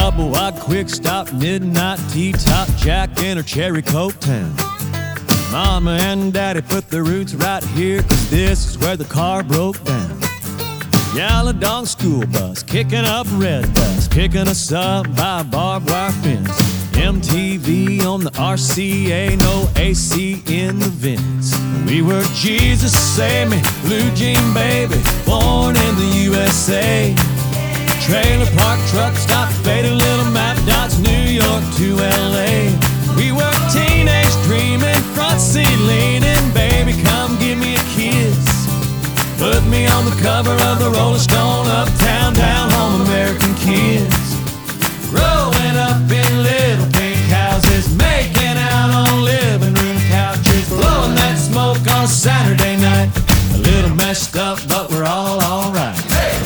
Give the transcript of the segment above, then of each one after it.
Double wide, quick stop, midnight tea top, Jack in her cherry coke town. Mama and Daddy put their roots right here, 'cause this is where the car broke down. Yellow dog school bus, kicking up red dust, picking us up by a barbed wire fence. MTV on the RCA, no AC in the vents. We were Jesus Save Me, Blue Jean Baby, born in the USA. Trailer park, truck stop, faded little map dots, New York to LA. We were teenage dreaming, front seat leaning, baby come give me a kiss. Put me on the cover of the Rolling Stone, uptown, down home, American kids. Growing up in little pink houses, making out on living room couches, blowing that smoke on Saturday night. A little messed up, but we're all alright. Hey!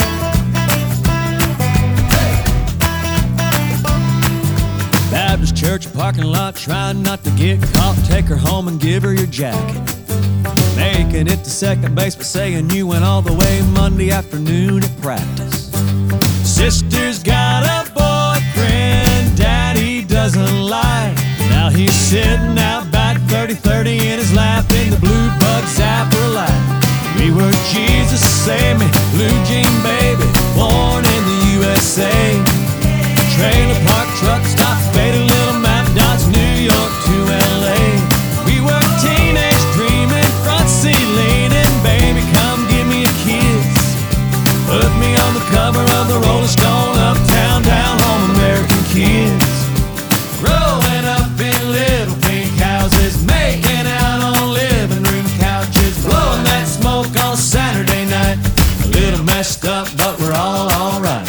Baptist church parking lot, trying not to get caught. Take her home and give her your jacket. Making it to second base, but saying you went all the way Monday afternoon at practice. Sister's got a boyfriend Daddy doesn't like. Now he's sitting out back 30-30 in his lap in the blue bug zapper light. We were Jesus Save Me, Blue Jean Baby, born in the USA. Trailer park, truck stop, faded little map dots, New York to LA. We were teenage dreaming, front seat leaning, baby come give me a kiss. Put me on the cover of the Rolling Stone, uptown, down home, American kids. Growing up in little pink houses, making out on living room couches, blowing that smoke on Saturday night. A little messed up, but we're all alright.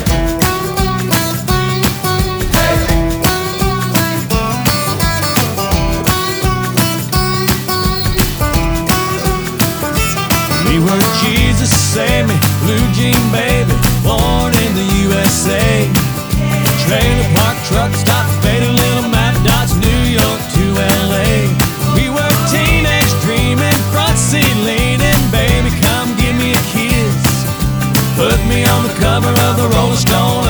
We were Jesus Save Me, Blue Jean Baby, born in the USA. Trailer park, truck stop, faded little map dots, New York to LA. We were teenage dreaming, front seat leaning, baby come give me a kiss. Put me on the cover of the Rolling Stone,